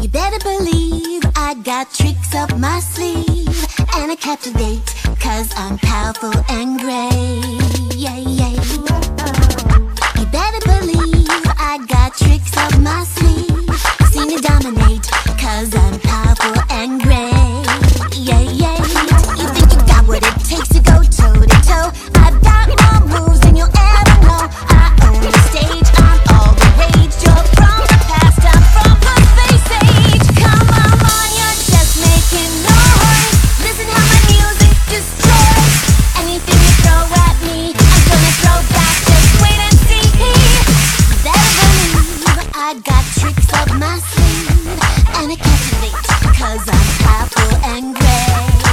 You better believe I got tricks up my sleeve, and I captivate, cause I'm powerful and great. Yeah, yeah. You better believe I got tricks up my sleeve. See me dominate, cause I'm powerful and great. Yeah, yeah. You think you got what it takes to go toe to toe? I've got more moves than you'll ever know. I own the stage, I'm all the rage. You're from the past, I'm from the space age. Come on, you're just making noise. Listen how my music destroys. Anything you throw at me, I'm gonna throw back. Just wait and see. You better believe I got tricks up my sleeve, and I captivate, cause I'm powerful and great.